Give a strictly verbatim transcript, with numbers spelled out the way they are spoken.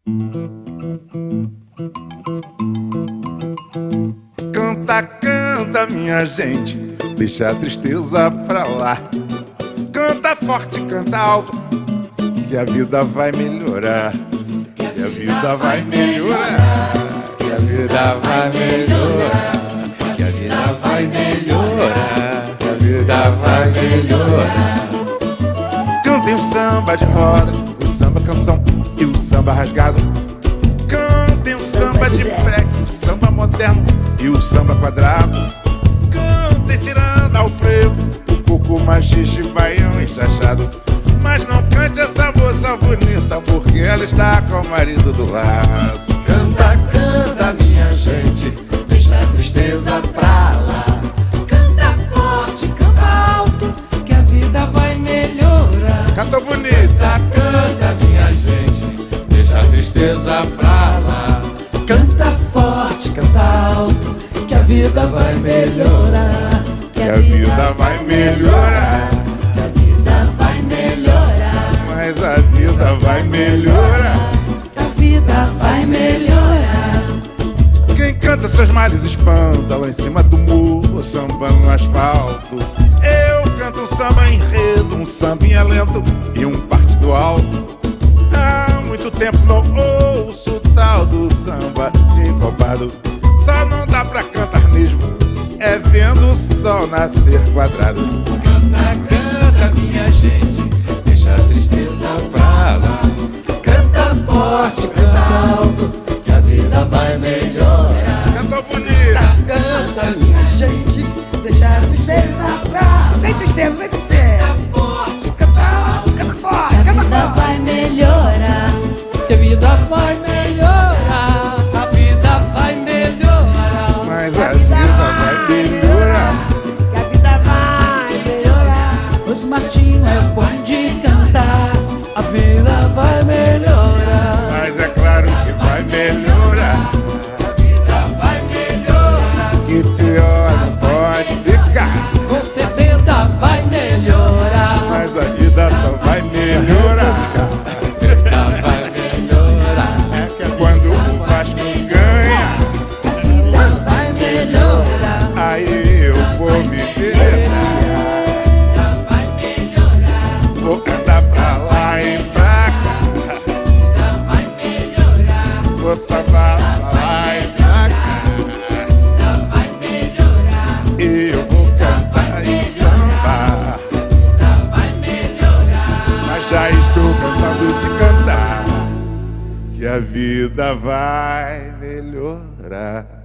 Canta, canta, minha gente, deixa a tristeza pra lá. Canta forte, canta alto, que a vida vai melhorar. Que a vida vai melhorar. Que a vida vai melhorar. Que a vida vai melhorar. Que a vida vai melhorar. Cantem o samba de roda, o samba canção e o samba rasgado. Cantem o samba de freque, o samba moderno e o samba quadrado. Cantem ciranda ao frevo, o coco, machixe, baião e chachado. Mas não cante essa moça bonita, porque ela está com o marido do lado. Canta, canta, minha gente, deixa a tristeza pra lá. Canta forte, canta alto, que a vida vai melhorar. Cantou bonita. Canta, canta, minha gente, deixa a tristeza pra lá. Canta forte, canta alto, que a vida vai melhorar. Que a vida vai melhorar. Que a vida vai melhorar. Mas a vida vai melhorar. Que a vida vai melhorar. Quem canta seus males espanta lá em cima do muro, samba no asfalto. Eu canto um samba enredo, um sambinha lento e um partido alto. Há muito tempo não ouço o tal do samba sincopado. Só não dá pra cantar mesmo, é vendo o sol nascer quadrado. Canta, canta, minha gente, deixa a tristeza pra lá. Canta forte, canta alto, que a vida vai melhorar. Cantou bonita. Canta, minha gente, Deixa a tristeza pra lá. Sem tristeza, sem tristeza. forte, Canta alto, canta forte, canta forte. A vida vai melhorar. Que a vida vai melhorar. A vida vai melhorar. Mas a vida vai melhorar. Que a vida vai melhorar. Os Martinho é bom de cantar. A vida vai melhorar. Mas é claro que vai melhorar. a vida vai melhorar. Que pior não pode ficar. Com certeza vai melhorar. Mas a vida só vai melhorar. A vida vai melhorar. É que é quando o Vasco ganha, A vida vai melhorar. aí eu vou me interessar. A vida vai melhorar. Vou cantar pra lá e pra cá. A vida vai melhorar. Vou sambar pra lá e pra cá. A vida vai melhorar. E eu vou cantar e sambar. A vida vai melhorar. Mas já estou cansado de cantar. Que a vida vai melhorar.